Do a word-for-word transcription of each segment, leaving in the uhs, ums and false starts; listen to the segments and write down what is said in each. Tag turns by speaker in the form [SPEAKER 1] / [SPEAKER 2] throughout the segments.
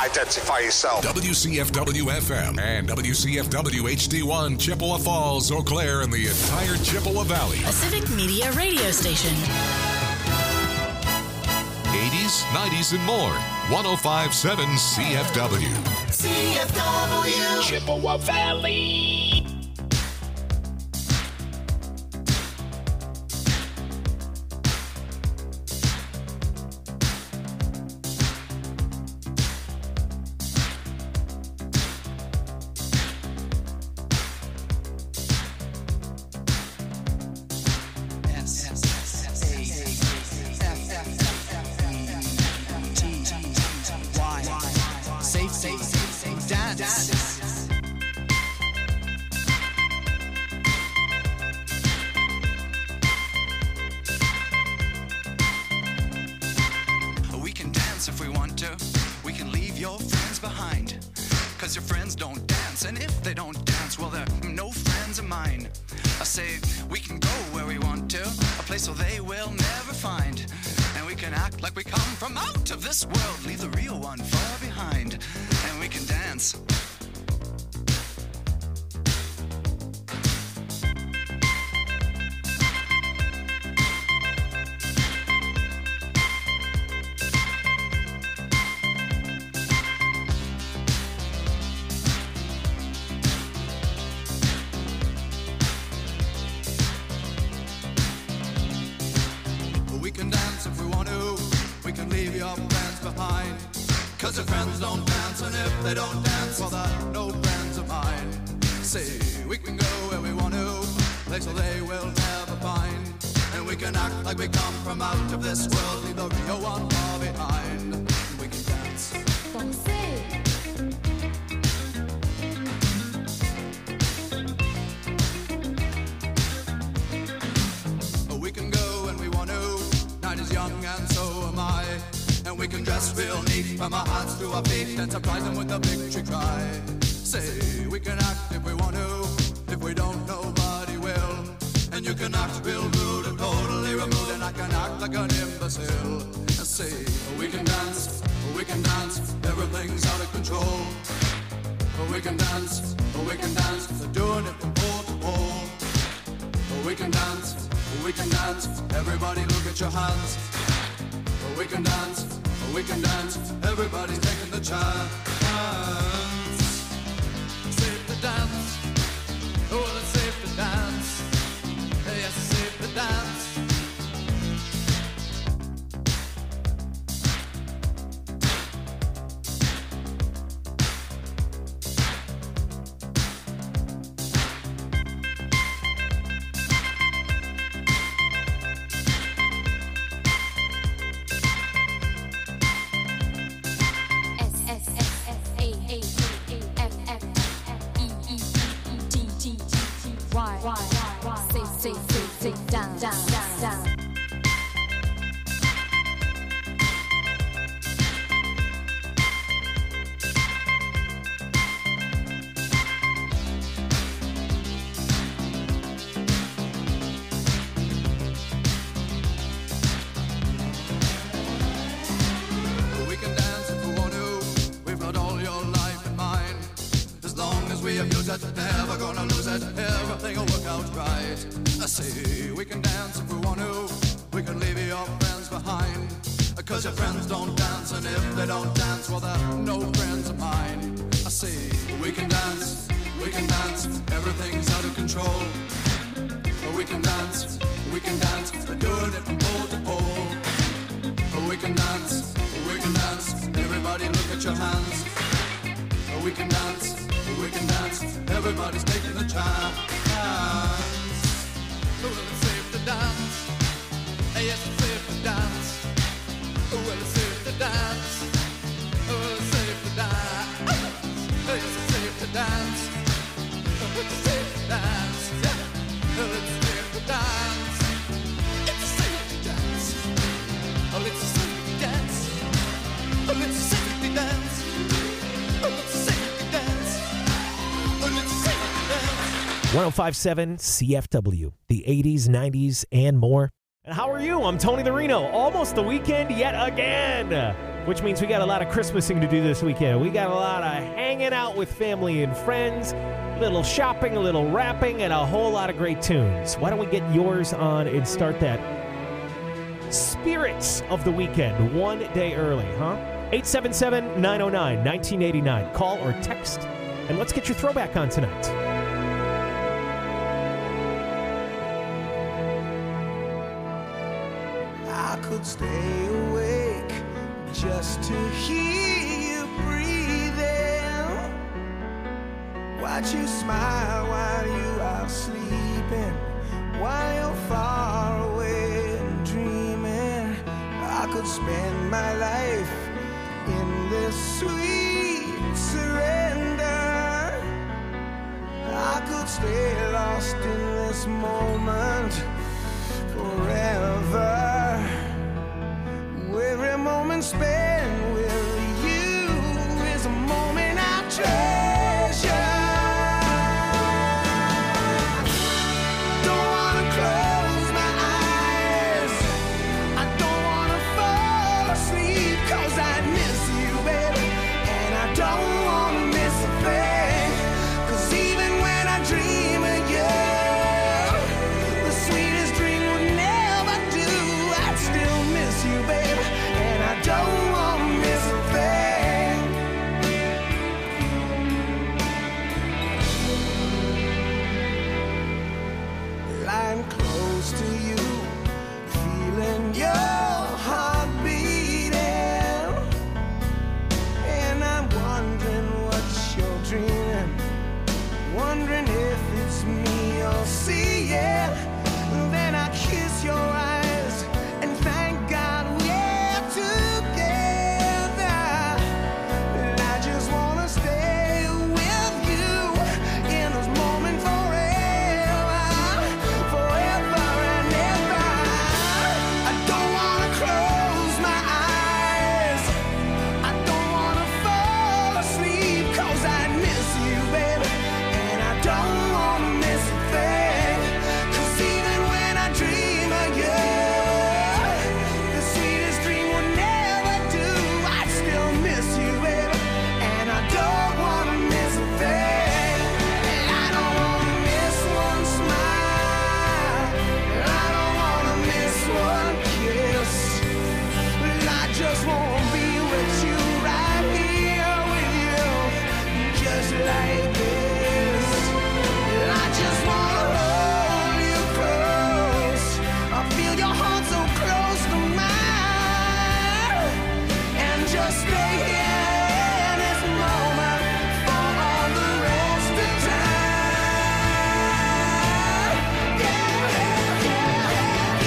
[SPEAKER 1] identify yourself.
[SPEAKER 2] W C F W F M and W C F W H D one, Chippewa Falls, Eau Claire, and the entire Chippewa Valley.
[SPEAKER 3] A civic media radio station.
[SPEAKER 2] eighties, nineties, and more. one oh five point seven C F W.
[SPEAKER 4] C F W
[SPEAKER 5] Chippewa Valley.
[SPEAKER 6] one oh five point seven C F W, the eighties, nineties, and more. And how are you? I'm Tony the Reno. Almost the weekend yet again. which means we got a lot of Christmasing to do this weekend. We got a lot of hanging out with family and friends, a little shopping, a little wrapping, and a whole lot of great tunes. Why don't we get yours on and start that spirits of the weekend one day early, huh? eight seven seven, nine oh nine, nineteen eighty-nine. Call or text, and let's get your throwback on tonight.
[SPEAKER 1] I could stay awake just to hear you breathing, watch you smile while you are sleeping, while you're far away and dreaming. I could spend my life in this sweet surrender. I could stay lost in this moment forever. Every moment spent with you is a moment I treasure. Don't wanna close my eyes, I don't wanna fall asleep, 'cause I miss you, baby, and I don't wanna miss a thing. 'Cause even when I dream of you, the sweetest dream would never do. I'd still miss you, baby, and I don't want to miss a thing. Lying close to you, feeling your heart beating, and I'm wondering what you're dreaming, wondering if it's me you're seeing. Then I kiss your eyes and thank God we're together. And I just wanna stay with you in this moment forever, forever and ever. I don't wanna close my eyes, I don't wanna fall asleep, 'cause I miss you, baby, and I don't wanna miss a thing. 'Cause even when I dream of you, the sweetest dream would never do. I'd still miss you, baby, and I don't wanna miss a thing. And I don't wanna miss one smile, and I don't wanna miss one kiss. I just wanna be with you, right here with you, just like this. I just wanna hold you close, I feel your heart so close to mine, and just stay here in this moment for all the rest of time. Yeah, yeah, yeah,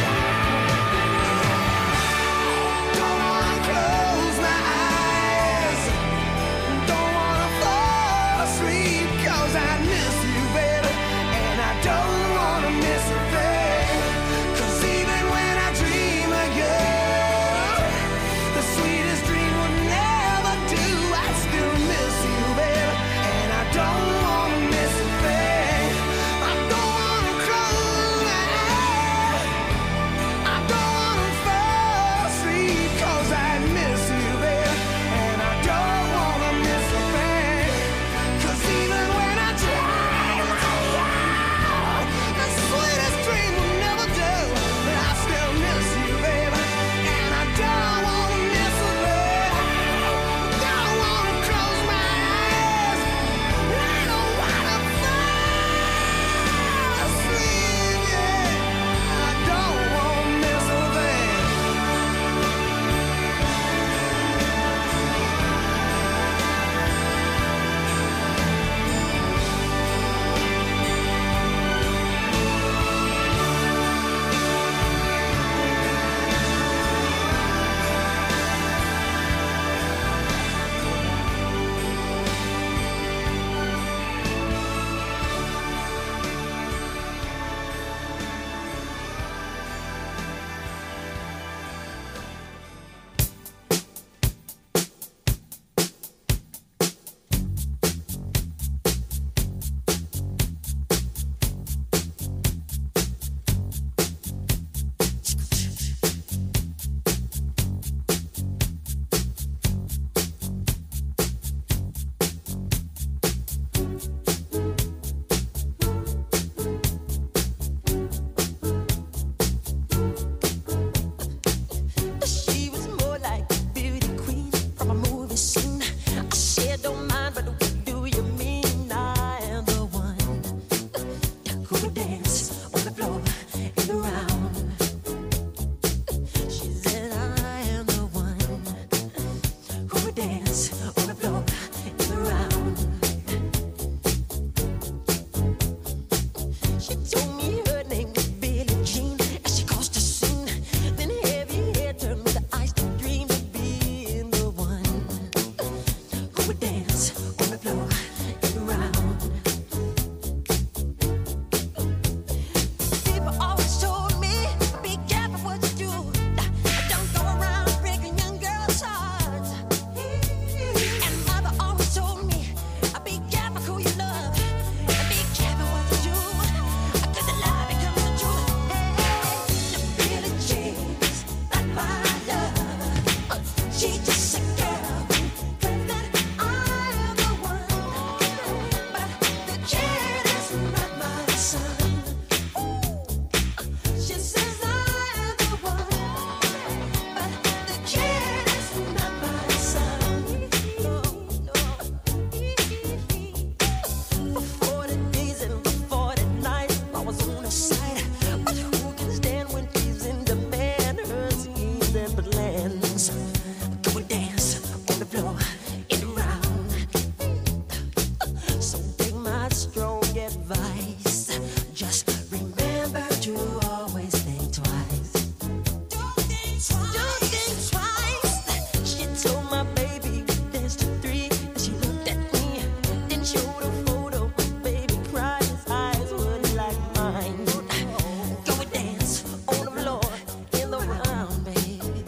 [SPEAKER 1] yeah. Don't wanna close my eyes, don't wanna fall asleep, 'cause I miss you, baby, and I don't wanna miss a thing. 'Cause even when I dream of you, the sweetest dream would never do. I still miss you, baby, and I don't wanna miss a thing. I don't wanna close my eyes, I don't wanna fall asleep, 'cause I miss you, baby, and I don't wanna miss a thing. 'Cause even when I dream of you, the sweetest
[SPEAKER 7] take advice. Just remember to always think twice. Don't think twice. Don't think twice. She told my baby we danced to three. And she looked at me, then showed a photo. Baby cried, his eyes were like mine. Go and dance on the floor in the round, baby.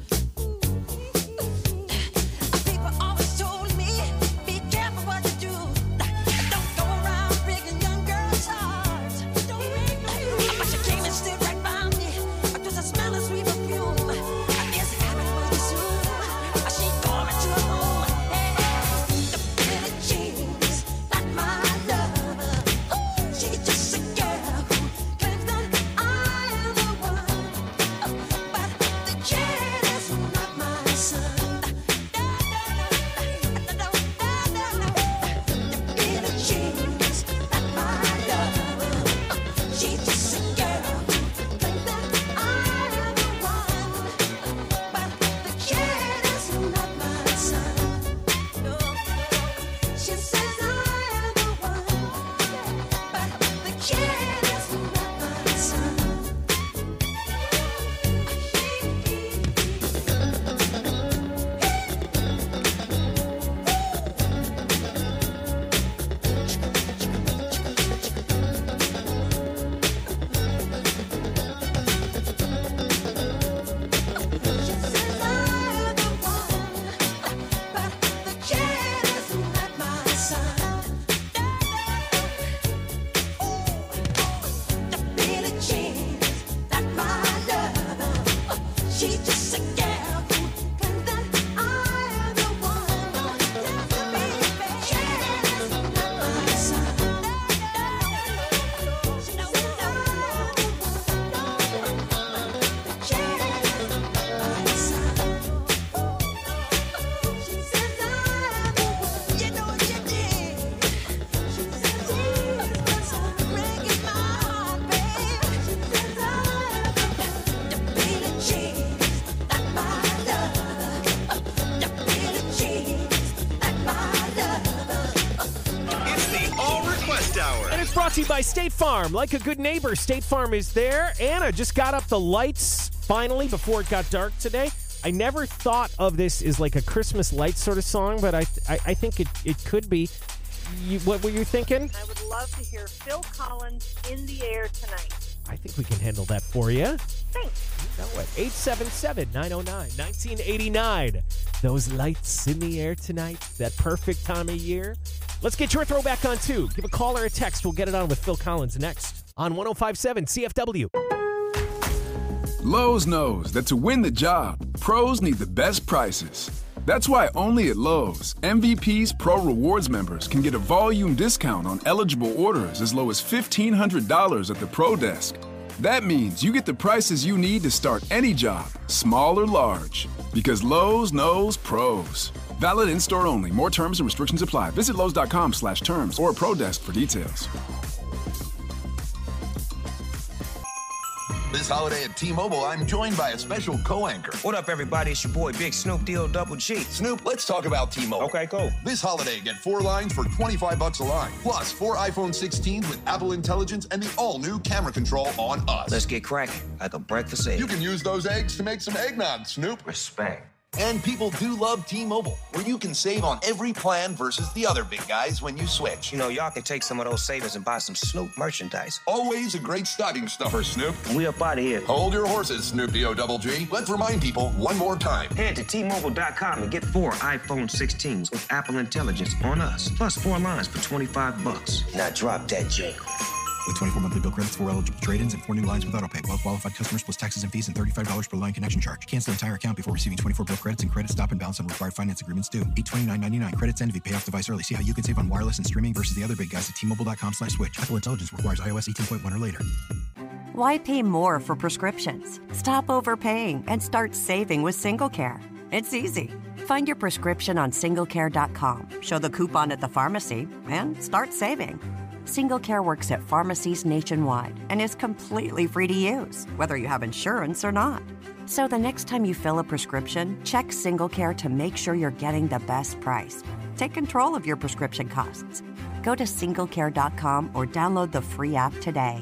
[SPEAKER 7] People always told me, be careful what you do. Don't go around breaking young girls' hearts. But she came and stood right by me. There was a smell of sweet perfume. This happened pretty soon. She called me to her home. The pretty jeans, not my love. She's just a girl who claims that I am the one. But the kid is not my son. She's just a girl who claims that I am the one. Baby, kid is not my son. She knows I'm the one. The kid is not my son. She says I'm the one. You know what you did. She says he's my son. Breaking my heart, babe. She says I'm the one. The Billie Jean.
[SPEAKER 4] It's the All Request Hour.
[SPEAKER 6] And it's brought to you by State Farm. Like a good neighbor, State Farm is there. Anna just got up the lights finally before it got dark today. I never thought of this as like a Christmas light sort of song, but I I, I think it, it could be. You, what were you thinking?
[SPEAKER 8] I would love to hear Phil Collins, In the Air Tonight.
[SPEAKER 6] I think we can handle that for you.
[SPEAKER 8] Thanks.
[SPEAKER 6] You know what? eight seven seven, nine oh nine, nineteen eighty-nine. Those lights in the air tonight, that perfect time of year. Let's get your throwback on, too. Give a call or a text. We'll get it on with Phil Collins next on one oh five point seven C F W.
[SPEAKER 9] Lowe's knows that to win the job, pros need the best prices. That's why only at Lowe's, M V P's Pro Rewards members can get a volume discount on eligible orders as low as fifteen hundred dollars at the Pro Desk. That means you get the prices you need to start any job, small or large. Because Lowe's knows pros. Valid in-store only. More terms and restrictions apply. Visit Lowe's.com slash terms or Pro Desk for details.
[SPEAKER 10] This holiday at T-Mobile, I'm joined by a special co-anchor.
[SPEAKER 11] What up, everybody? It's your boy, Big Snoop D-O Double G.
[SPEAKER 10] Snoop, let's talk about T-Mobile.
[SPEAKER 11] Okay, cool.
[SPEAKER 10] This holiday, get four lines for twenty-five bucks a line. Plus, four iPhone sixteens with Apple Intelligence and the all-new camera control on us.
[SPEAKER 11] Let's get cracking, like a breakfast egg.
[SPEAKER 10] You can use those eggs to make some eggnog, Snoop.
[SPEAKER 11] Respect.
[SPEAKER 10] And people do love T-Mobile, where you can save on every plan versus the other big guys when you switch.
[SPEAKER 11] You know, y'all can take some of those savings and buy some Snoop merchandise.
[SPEAKER 10] Always a great stocking stuffer, Snoop.
[SPEAKER 11] We up out of here.
[SPEAKER 10] Hold your horses, Snoop D O Double G. Let's remind people one more time.
[SPEAKER 11] Head to T Mobile dot com and get four iPhone sixteens with Apple Intelligence on us, plus four lines for twenty-five bucks. Now drop that jingle.
[SPEAKER 12] With twenty-four monthly bill credits, four eligible trade-ins, and four new lines with AutoPay. Well qualified customers plus taxes and fees and thirty-five dollars per line connection charge. Cancel entire account before receiving twenty-four bill credits and credit stop and balance on required finance agreements due. eight twenty-nine ninety-nine. Credits end if you pay off device early. See how you can save on wireless and streaming versus the other big guys at T Mobile dot com slash switch. Apple Intelligence requires iOS eighteen point one or later.
[SPEAKER 13] Why pay more for prescriptions? Stop overpaying and start saving with SingleCare. It's easy. Find your prescription on single care dot com. Show the coupon at the pharmacy and start saving. SingleCare works at pharmacies nationwide and is completely free to use, whether you have insurance or not. So the next time you fill a prescription, check SingleCare to make sure you're getting the best price. Take control of your prescription costs. Go to singlecare dot com or download the free app today.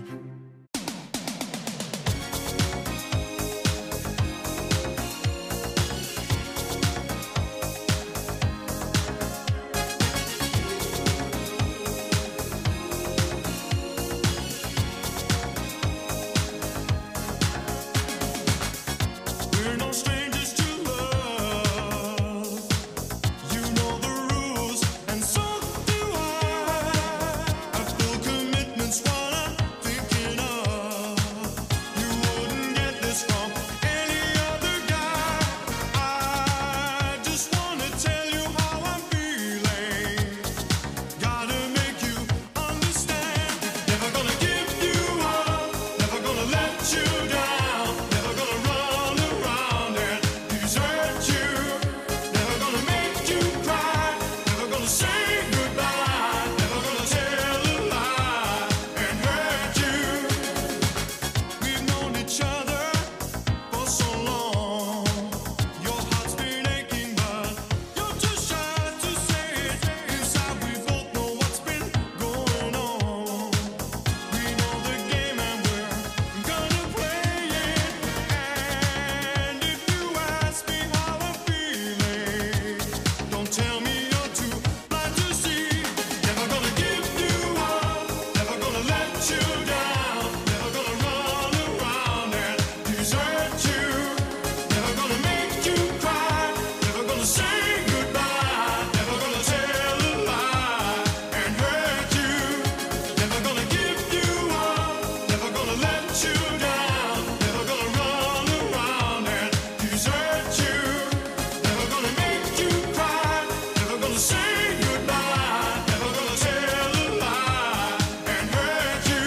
[SPEAKER 1] We're no strangers to love. You know the rules, and so do I. I feel commitment's what I'm thinking of. You wouldn't get this from any other guy. I just wanna tell you how I'm feeling. Gotta make you understand. Never gonna give you up. Never gonna let you down. Never gonna run around and desert you. Never gonna make you cry. Never gonna say goodbye. Never gonna tell a lie and hurt you. We've known each other for so long. Your heart's been aching, but you're too shy to say it. Inside we both know what's been going on. We know the game and we're gonna play it. And if you ask me how I'm feeling, don't tell me you're too blind to see. Never gonna give you up. Never gonna let you down. Never gonna run around and desert you. Never gonna make you cry. Never gonna say goodbye. Never gonna tell a lie and hurt you. Never gonna give you up. Never gonna let you down. Never gonna run around and desert you. Never gonna make you cry. Never gonna say goodbye. Never gonna tell a lie and hurt you.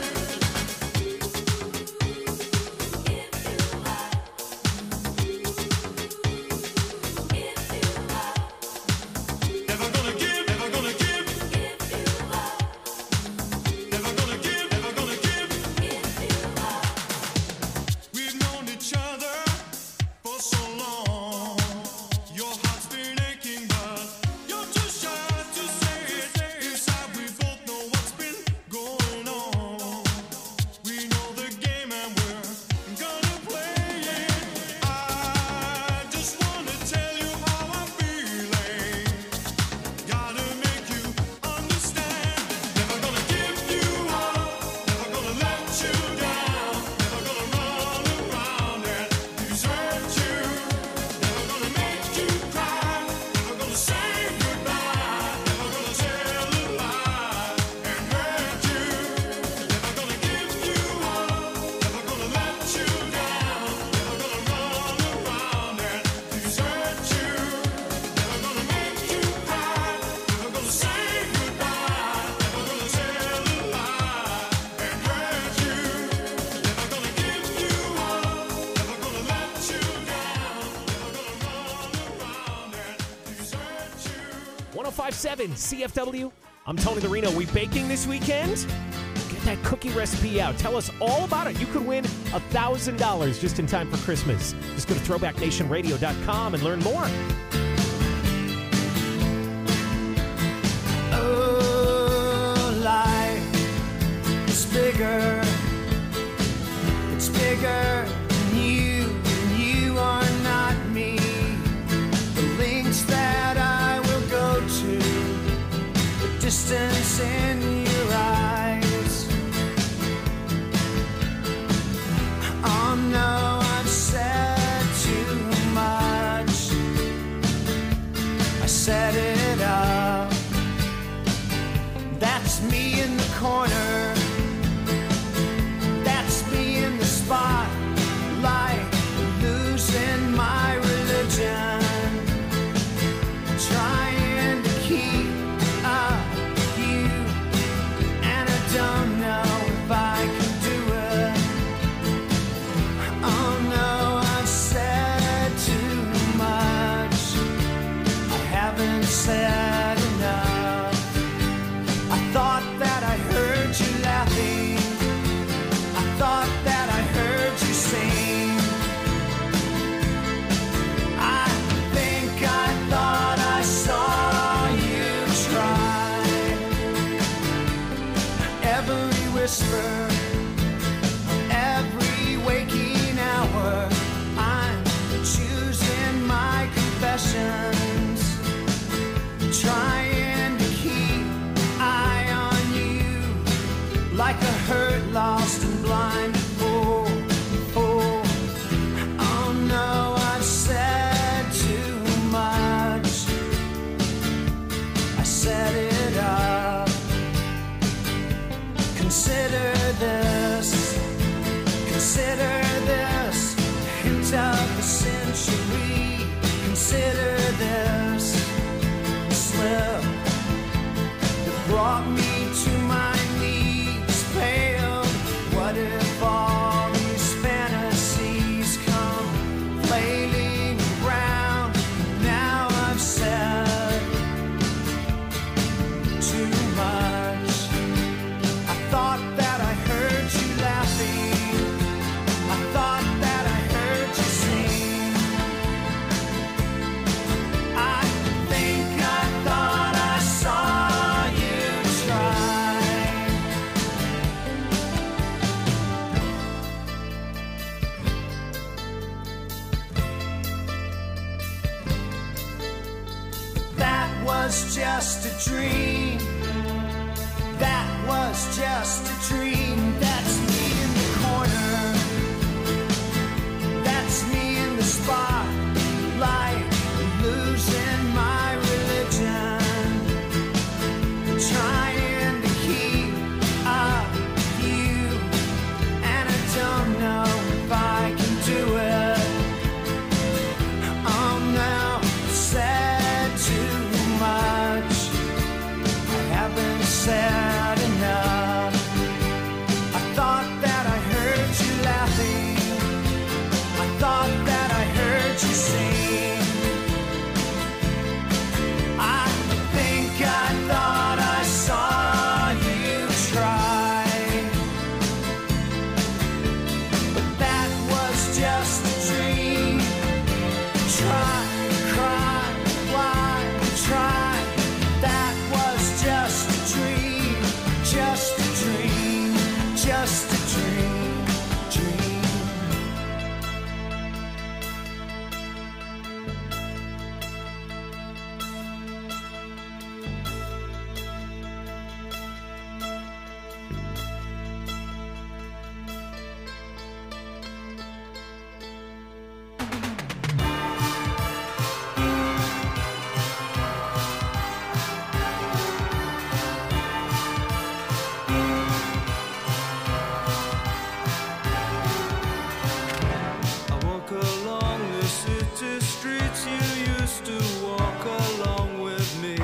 [SPEAKER 1] Never gonna give, never gonna give. Never gonna give, never gonna give. We've known each other for so long. Your heart's been aching, but you're too shy to say it. Inside we both know what's been going on. We know the game and we're gonna play it. I just wanna tell you how I'm feeling. Gotta make you understand. Never gonna give you up. Never gonna let you down. Never gonna run around and desert you. Never gonna make you cry. Never gonna say goodbye. Never gonna tell a lie and hurt you. Never gonna give you up. Never gonna let you down. Never gonna run around and desert you. Never gonna make you cry. Never gonna say goodbye. Never gonna tell a lie and hurt you. Never gonna give you up. Never gonna let you down. Never gonna run around and desert you.
[SPEAKER 6] one oh five point seven C F W. I'm Tony the Reno. We baking this weekend? Get that cookie recipe out. Tell us all about it. You could win one thousand dollars just in time for Christmas. Just go to throwback nation radio dot com and learn more.
[SPEAKER 1] Oh, life is bigger. It's bigger than you, and you are not me. The links that I will go to, the distance in your eyes. Oh no, I've said too much. I set it up. That's me in the corner. That's me in the spotlight, losing my religion, trying to keep up with you, and I don't know if I can do it. Oh no, I've said too much. I haven't said enough. I thought that I heard you every whisper, every waking hour. I'm choosing my confessions, trying to keep eye on you, like a hurt, lost and blind. Oh, oh, oh no, I've said too much. I set it up. Consider this, consider this, hint of the century. Consider this slip that brought me to my knees, paled. What if all these fantasies come flailing around? Now I've said too much. I thought that I heard you laughing. I thought that I heard you sing. I think I thought I saw you try. That was just a dream. That was just a dream. That's me in the corner. That's me in the spotlight, losing my religion, trying to keep up with you, and I don't know if I can do it. Oh no, I've said too much. I haven't said enough. I thought that I heard you laughing. I thought that I heard you sing. I think I thought I saw you try. But that was just a dream. Try, cry, why, try. That was just a dream. Just a dream. Just a dream. Dream.
[SPEAKER 14] I walk along the city streets you used to walk along with me,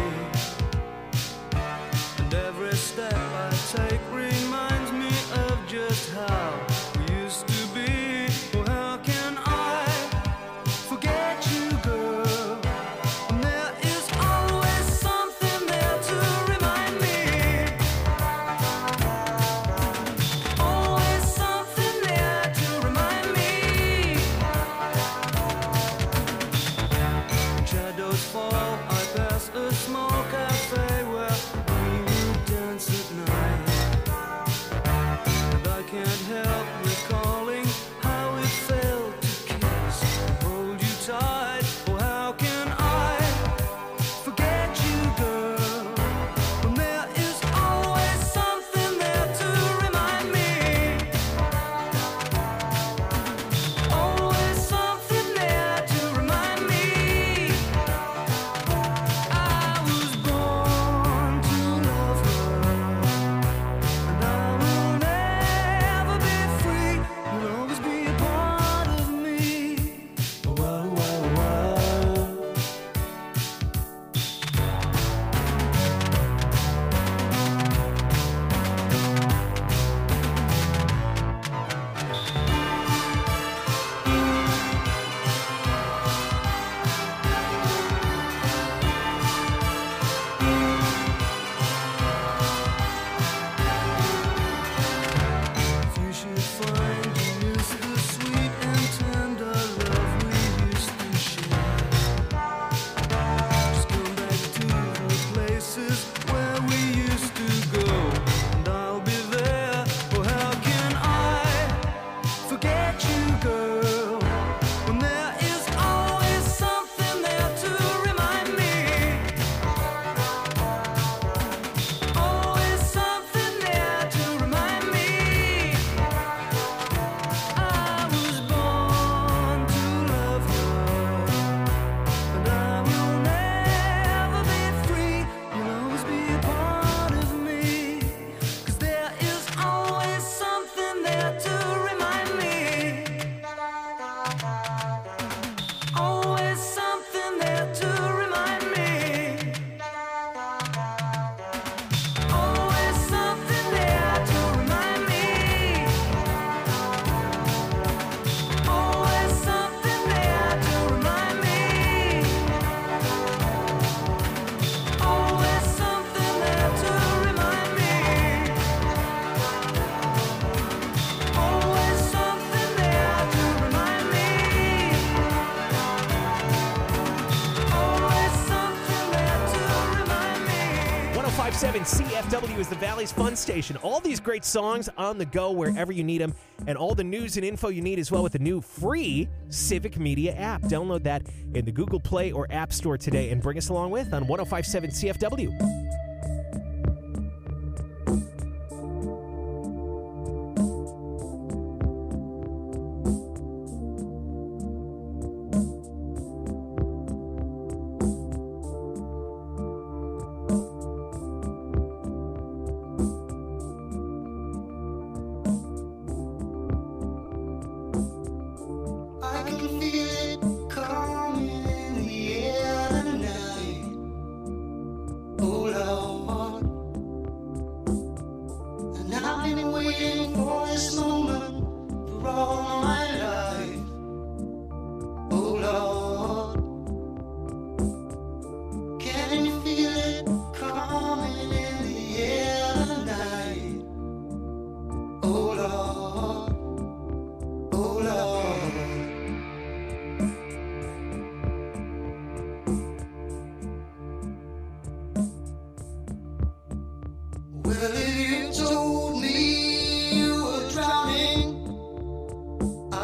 [SPEAKER 14] and every step I take reminds me of just how we used to be. Oh, how can I forget you, girl? And there is always something there to remind me. Always something there to remind me. When shadows fall, I pass a small cafe where we would dance at night.
[SPEAKER 6] seven C F W is the Valley's Fun Station. All these great songs on the go wherever you need them, and all the news and info you need as well with the new free Civic Media app. Download that in the Google Play or App Store today and bring us along with on one oh five point seven C F W.
[SPEAKER 14] I can feel it coming in the air tonight. Oh Lord, and I've been waiting for this moment for all my life. Oh Lord, can you feel it coming in the air tonight? Oh Lord, oh Lord. Well, if you told me you were drowning, I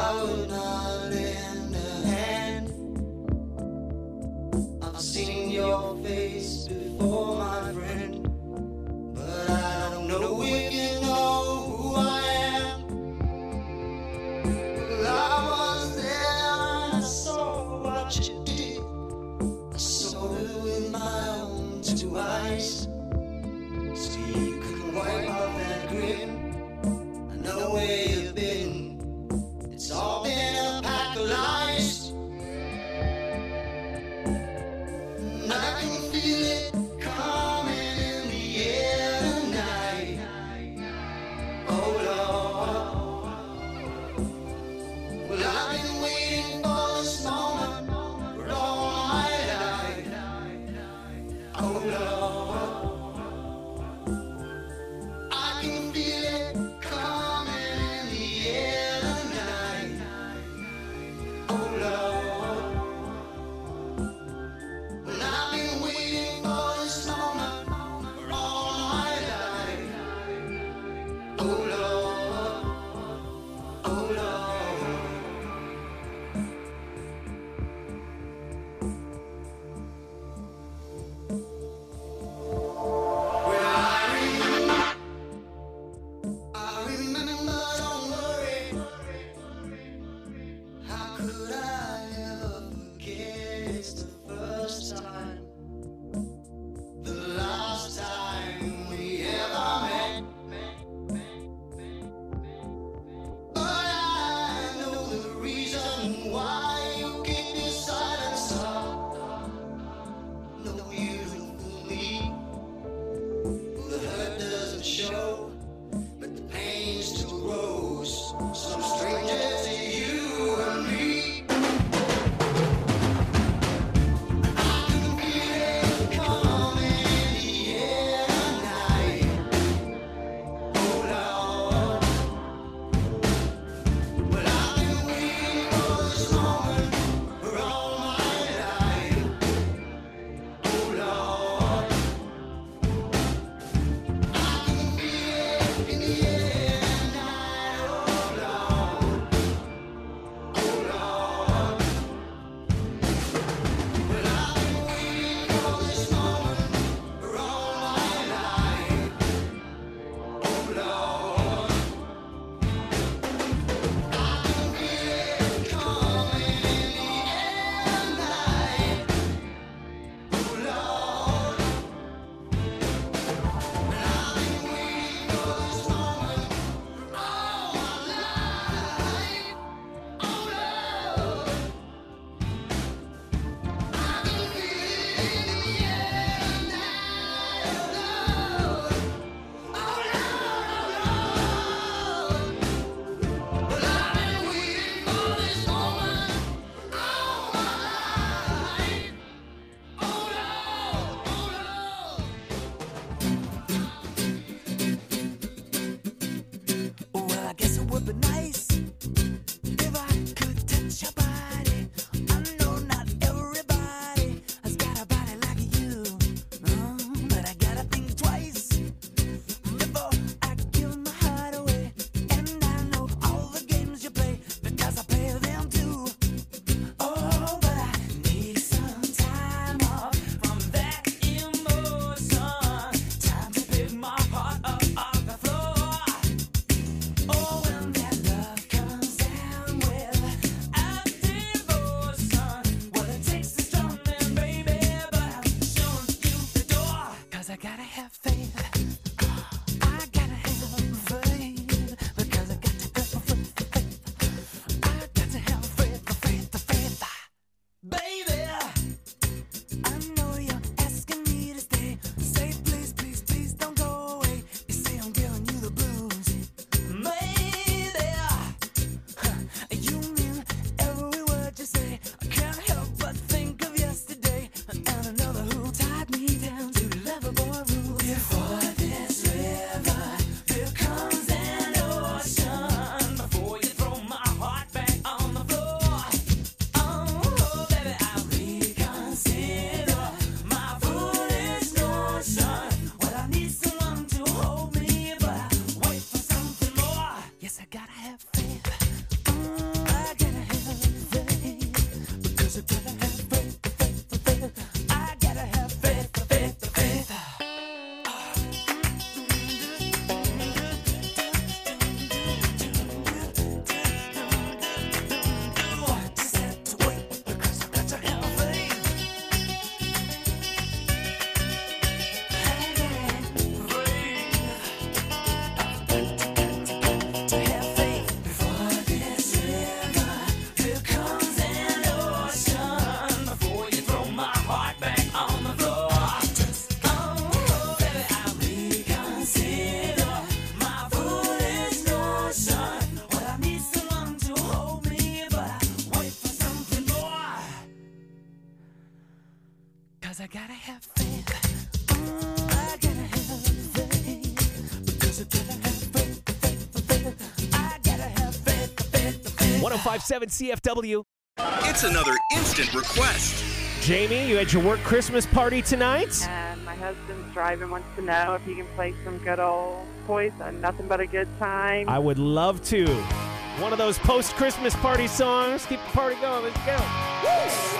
[SPEAKER 1] 'cause I gotta have faith. Oh, I gotta have faith. Because I gotta have faith, faith, faith. I gotta have faith, faith, faith.
[SPEAKER 6] one oh five point seven C F W.
[SPEAKER 4] It's another instant request.
[SPEAKER 6] Jamie, you had your work Christmas party tonight?
[SPEAKER 8] And my husband's driving, wants to know if he can play some good old Poison, Nothing But a Good Time.
[SPEAKER 6] I would love to. One of those post-Christmas party songs. Keep the party going. Let's go. Woo!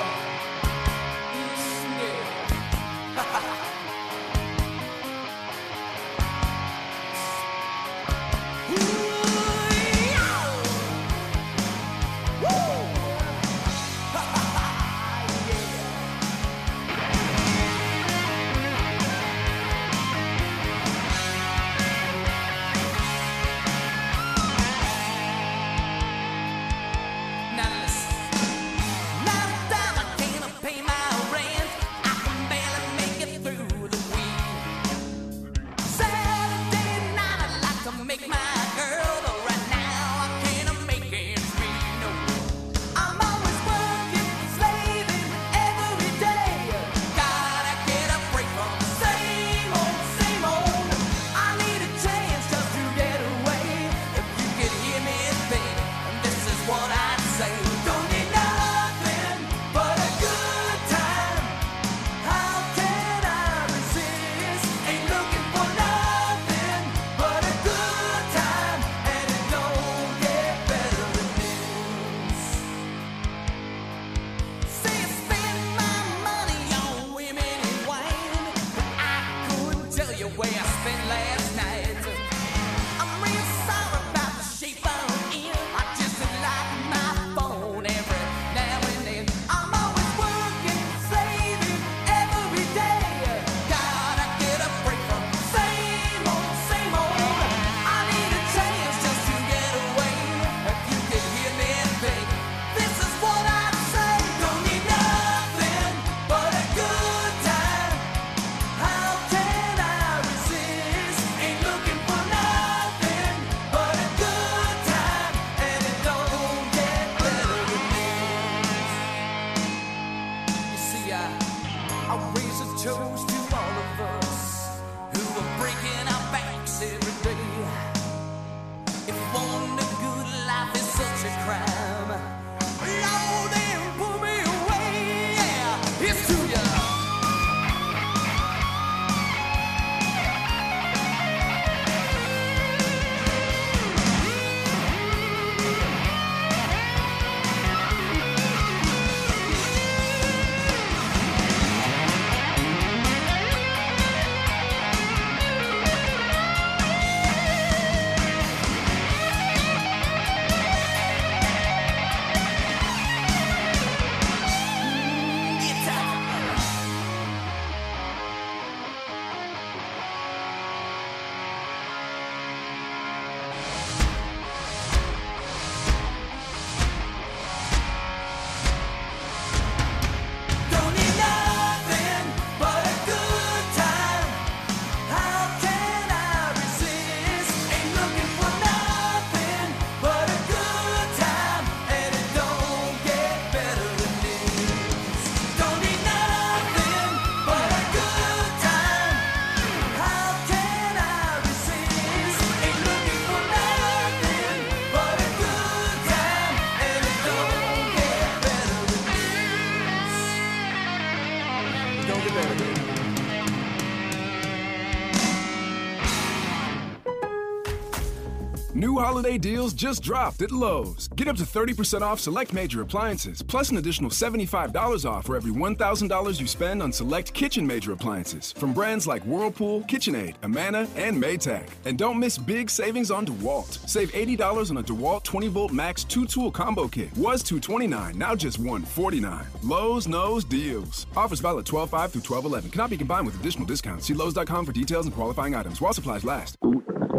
[SPEAKER 9] New holiday deals just dropped at Lowe's. Get up to thirty percent off select major appliances, plus an additional seventy-five dollars off for every one thousand dollars you spend on select kitchen major appliances from brands like Whirlpool, KitchenAid, Amana, and Maytag. And don't miss big savings on DeWalt. Save eighty dollars on a DeWalt twenty volt max two-tool combo kit. Was two hundred twenty-nine dollars, now just one hundred forty-nine dollars. Lowe's knows deals. Offers valid twelve five through twelve eleven. Cannot be combined with additional discounts. See Lowe's dot com for details and qualifying items while supplies last.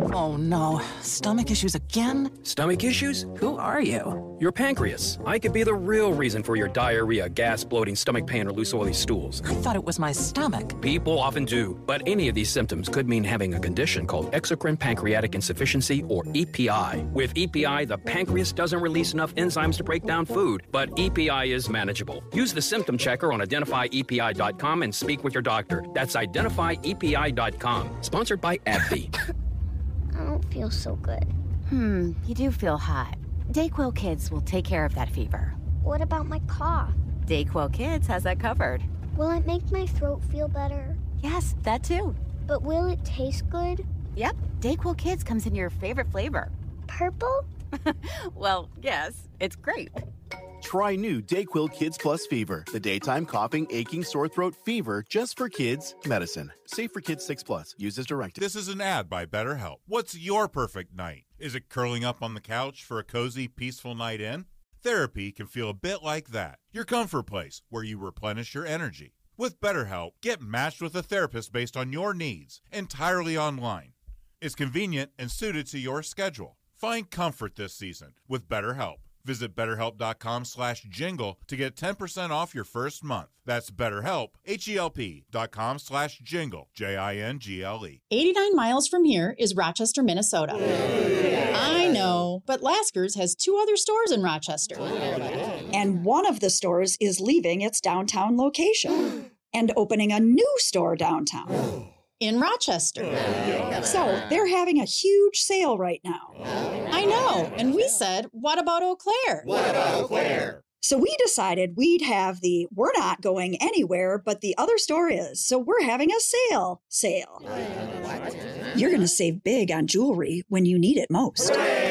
[SPEAKER 15] Oh no, stomach issues again?
[SPEAKER 16] Stomach issues? Who are you? Your pancreas. I could be the real reason for your diarrhea, gas, bloating, stomach pain, or loose oily stools.
[SPEAKER 15] I thought it was my stomach.
[SPEAKER 16] People often do, but any of these symptoms could mean having a condition called exocrine pancreatic insufficiency, or E P I. With E P I, the pancreas doesn't release enough enzymes to break down food, but E P I is manageable. Use the symptom checker on identify E P I dot com and speak with your doctor. That's identify E P I dot com. Sponsored by AbbVie.
[SPEAKER 17] I don't feel so good.
[SPEAKER 18] Hmm, you do feel hot. Dayquil Kids will take care of that fever.
[SPEAKER 17] What about my cough?
[SPEAKER 18] Dayquil Kids has that covered.
[SPEAKER 17] Will it make my throat feel better?
[SPEAKER 18] Yes, that too.
[SPEAKER 17] But will it taste good?
[SPEAKER 18] Yep, Dayquil Kids comes in your favorite flavor.
[SPEAKER 17] Purple?
[SPEAKER 18] Well, yes, it's grape.
[SPEAKER 19] Try new Dayquil Kids Plus Fever, the daytime coughing, aching, sore throat fever just for kids medicine. Safe for kids six plus. Use as directed.
[SPEAKER 20] This is an ad by BetterHelp. What's your perfect night? Is it curling up on the couch for a cozy, peaceful night in? Therapy can feel a bit like that. Your comfort place where you replenish your energy. With BetterHelp, get matched with a therapist based on your needs, entirely online. It's convenient and suited to your schedule. Find comfort this season with BetterHelp. Visit betterhelp.com slash jingle to get ten percent off your first month. That's BetterHelp, H-E-L-P dot com slash jingle, J I N G L E.
[SPEAKER 21] eighty-nine miles from here is Rochester, Minnesota. I know, but Lasker's has two other stores in Rochester.
[SPEAKER 22] And one of the stores is leaving its downtown location and opening a new store downtown.
[SPEAKER 21] In Rochester.
[SPEAKER 22] So they're having a huge sale right now.
[SPEAKER 21] I know. And we said, what about Eau Claire?
[SPEAKER 22] What about Eau Claire? So we decided we'd have the we're not going anywhere, but the other store is. So we're having a sale. Sale. You're going to save big on jewelry when you need it most.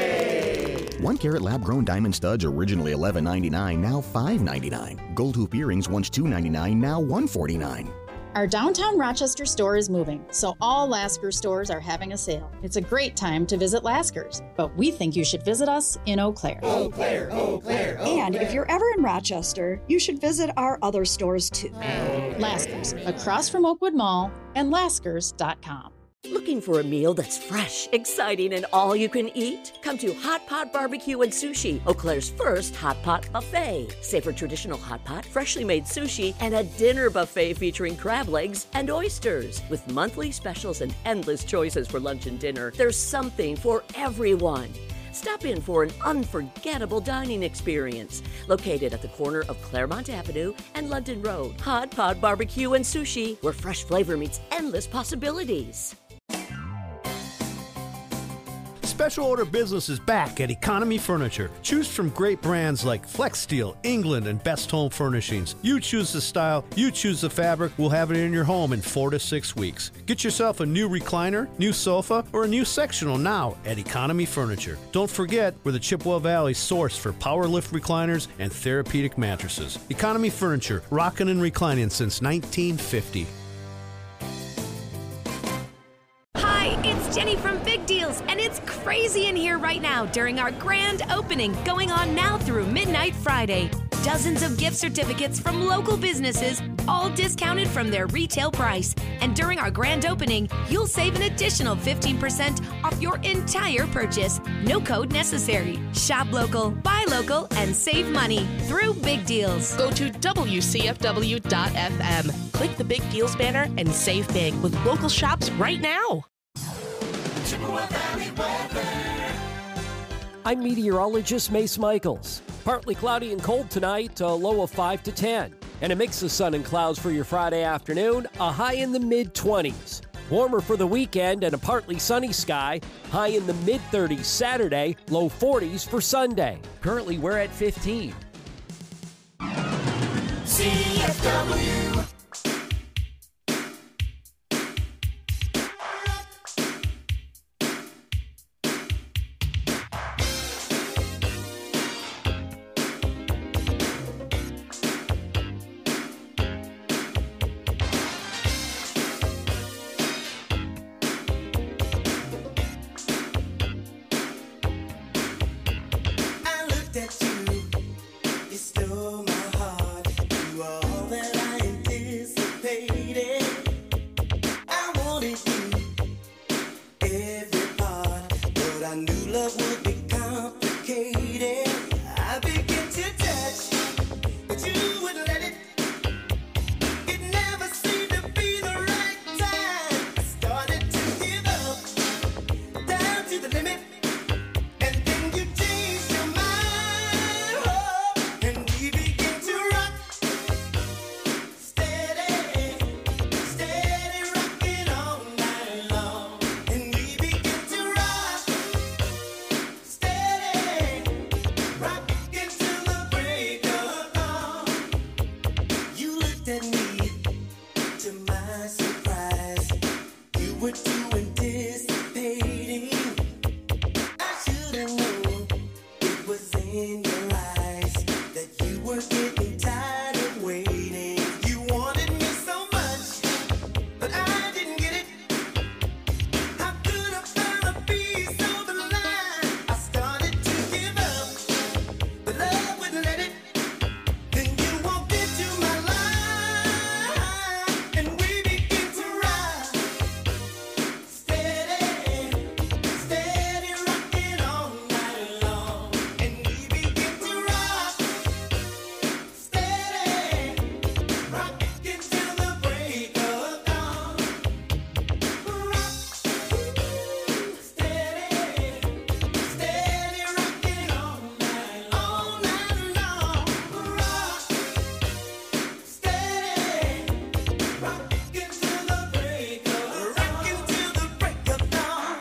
[SPEAKER 23] One carat lab grown diamond studs originally eleven ninety-nine, now five ninety-nine. Gold hoop earrings once two ninety-nine, now one forty-nine.
[SPEAKER 21] Our downtown Rochester store is moving, so all Lasker stores are having a sale. It's a great time to visit Lasker's, but we think you should visit us in Eau Claire.
[SPEAKER 22] Eau Claire, Eau Claire, Eau And if you're ever in Rochester, you should visit our other stores too.
[SPEAKER 21] Lasker's, across from Oakwood Mall, and laskers dot com.
[SPEAKER 24] Looking for a meal that's fresh, exciting, and all you can eat? Come to Hot Pot Barbecue and Sushi, Eau Claire's first hot pot buffet. Savor traditional hot pot, freshly made sushi, and a dinner buffet featuring crab legs and oysters. With monthly specials and endless choices for lunch and dinner, there's something for everyone. Stop in for an unforgettable dining experience. Located at the corner of Claremont Avenue and London Road. Hot Pot Barbecue and Sushi, where fresh flavor meets endless possibilities.
[SPEAKER 25] Special order business is back at Economy Furniture. Choose from great brands like Flex Steel, England, and Best Home Furnishings. You choose the style, you choose the fabric, we'll have it in your home in four to six weeks. Get yourself a new recliner, new sofa, or a new sectional now at Economy Furniture. Don't forget, we're the Chippewa Valley source for power lift recliners and therapeutic mattresses. Economy Furniture, rockin' and reclining since nineteen fifty.
[SPEAKER 26] It's Jenny from Big Deals, and it's crazy in here right now during our grand opening going on now through midnight Friday. Dozens of gift certificates from local businesses, all discounted from their retail price. And during our grand opening, you'll save an additional fifteen percent off your entire purchase. No code necessary. Shop local, buy local, and save money through Big Deals.
[SPEAKER 27] Go to W C F W dot F M. Click the Big Deals banner and save big with local shops right now.
[SPEAKER 28] I'm meteorologist Mace Michaels. Partly cloudy and cold tonight, a low of five to ten. And a mix of sun and clouds for your Friday afternoon, a high in the mid-twenties. Warmer for the weekend and a partly sunny sky, high in the mid-thirties Saturday, low forties for Sunday. Currently, we're at fifteen.
[SPEAKER 1] C F W. Every part I knew love would be complicated. I began to touch, but you wouldn't let it. It never seemed to be the right time. I started to give up, down to the limit. And then you changed your mind, oh, and we began to rock. Steady, steady rocking all night long. And we began to rock. Steady, rocking till the break of dawn. You looked at me, to my surprise. You were too anticipating. I should have known it was in your eyes that you were getting tired of waiting. You wanted me so much, but I didn't get it. How could I find a piece of the line? I started to give up, but love wouldn't let it. Then you walked into my life, and we began to ride. Steady, steady rocking all night long. And we began to rock. Steady, rocking till the break of dawn. Rock, steady, steady rocking all night, all night long. Rock, steady, rocking till the break of rocking till the break of dawn.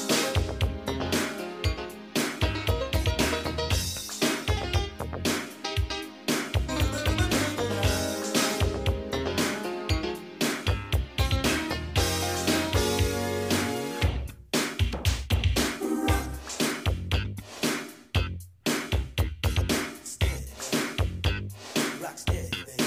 [SPEAKER 1] Rock steady, baby.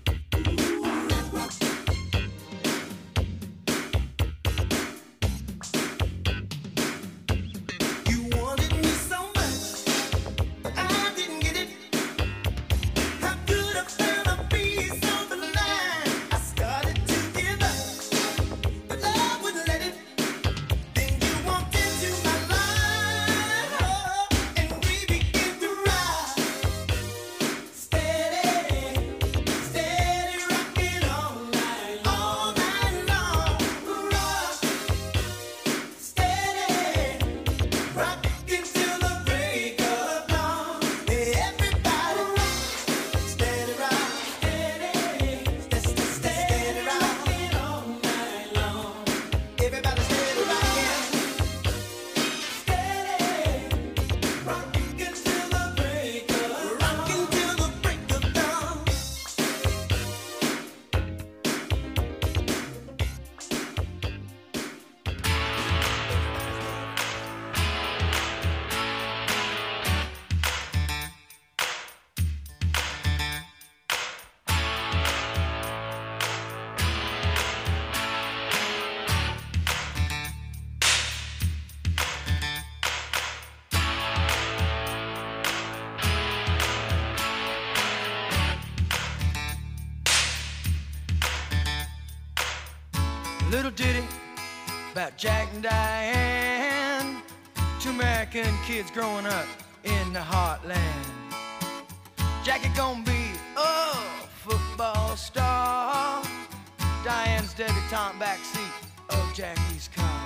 [SPEAKER 1] You wanted me so much, but I didn't get it. How could I find a piece of the line? I started to give up, but love wouldn't let it. Then you walked into my life, oh, and we began to ride. Steady, steady rocking all night, all night long. Rock, steady, rocking till the break of dawn. Everybody rock, steady rock, steady, steady, steady rocking all night long. Everybody steady rocking, steady, rocking till the break of rocking till the break of dawn.
[SPEAKER 2] Little ditty about Jack and Diane, two American kids growing up in the heartland. Jackie gonna be a football star, Diane's debutante backseat of Jackie's car.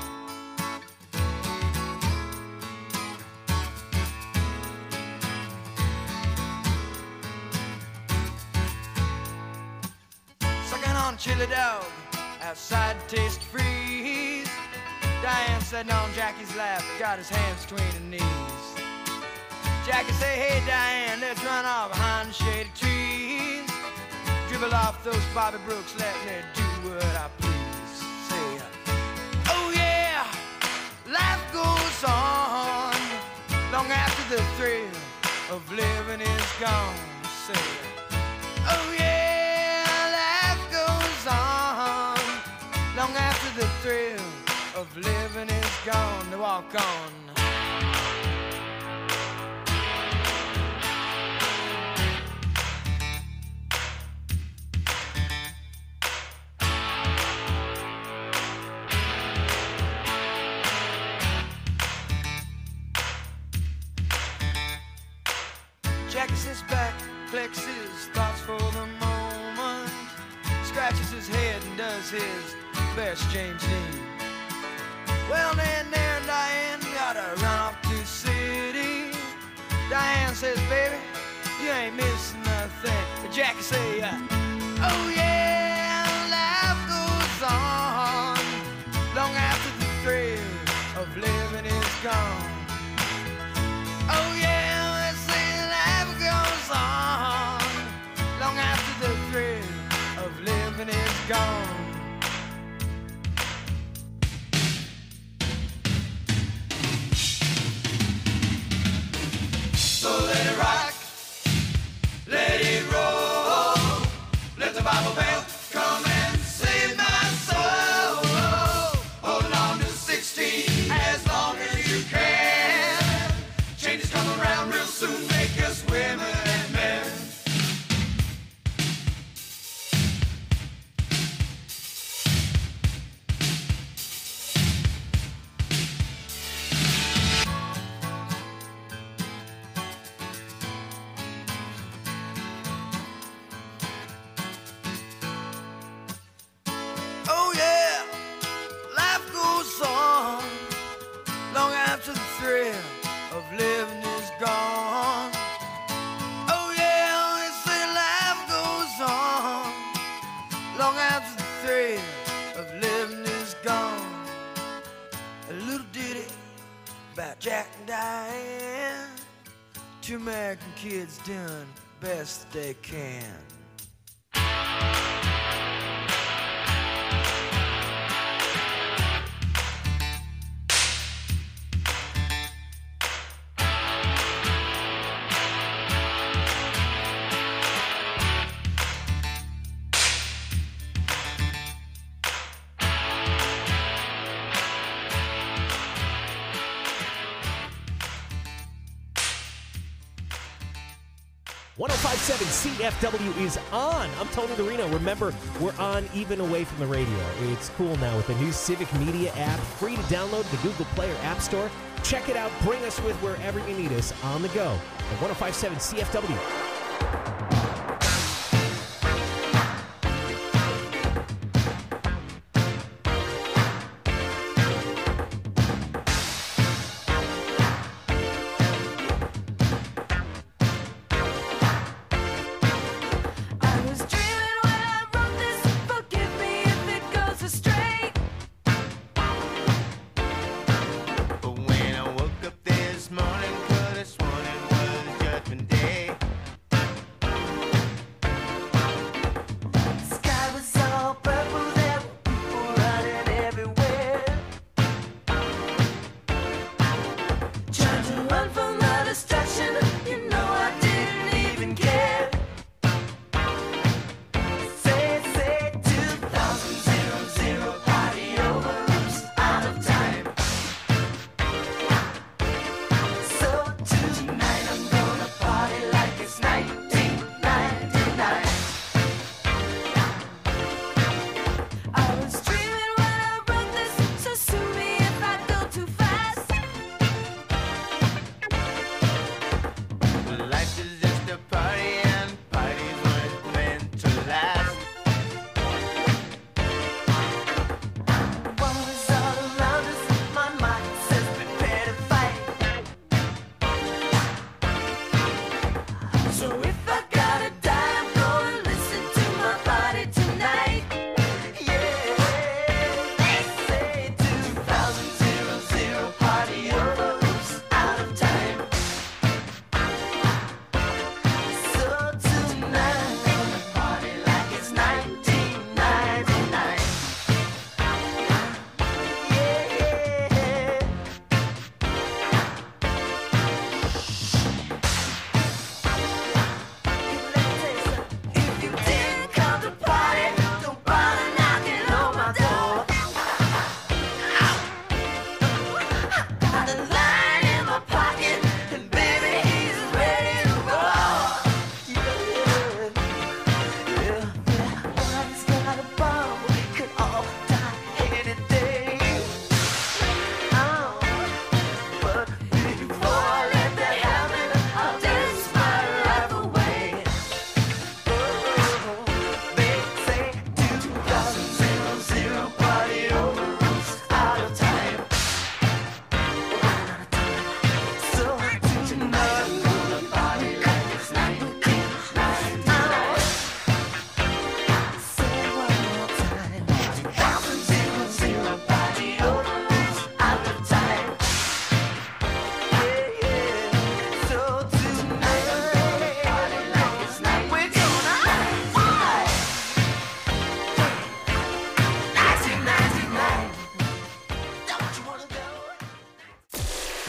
[SPEAKER 2] Sucking on a chili dog outside Taste Freeze. Diane sitting on Jackie's lap, got his hands between her knees. Jackie say, hey Diane, let's run off behind the shady trees. Dribble off those Bobby Brooks, let me do what I please. Say, oh yeah, life goes on long after the thrill of living is gone. Say, oh yeah, life goes on long after the thrill of living is gone. To walk on. Jackie sits back, collects his thoughts for the moment, scratches his head and does his best James Dean. Well, then there Diane gotta run off to the city. Diane says, baby, you ain't missing nothing. But Jackie say, uh, oh yeah, life goes on long after the thrill of living is gone. Oh yeah, they say life goes on long after the thrill of living is gone. So let it rock, let it roll, let the Bible belt come and save my soul. Holding on to sixteen as long as you can. Changes come around real soon, make us women and men. Oh yeah, life goes on long after the thrill of living is gone. Oh yeah, they say life goes on long after the thrill of living is gone. A little ditty about Jack and Diane, two American kids doing best they can.
[SPEAKER 6] one oh five point seven C F W is on. I'm Tony Dorino. Remember, we're on even away from the radio. It's cool now with the new Civic Media app, free to download the Google Play or App Store. Check it out. Bring us with wherever you need us on the go at one oh five point seven C F W.
[SPEAKER 1] But when I woke up this morning, 'cause this morning was Judgment Day,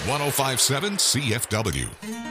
[SPEAKER 3] one oh five point seven C F W.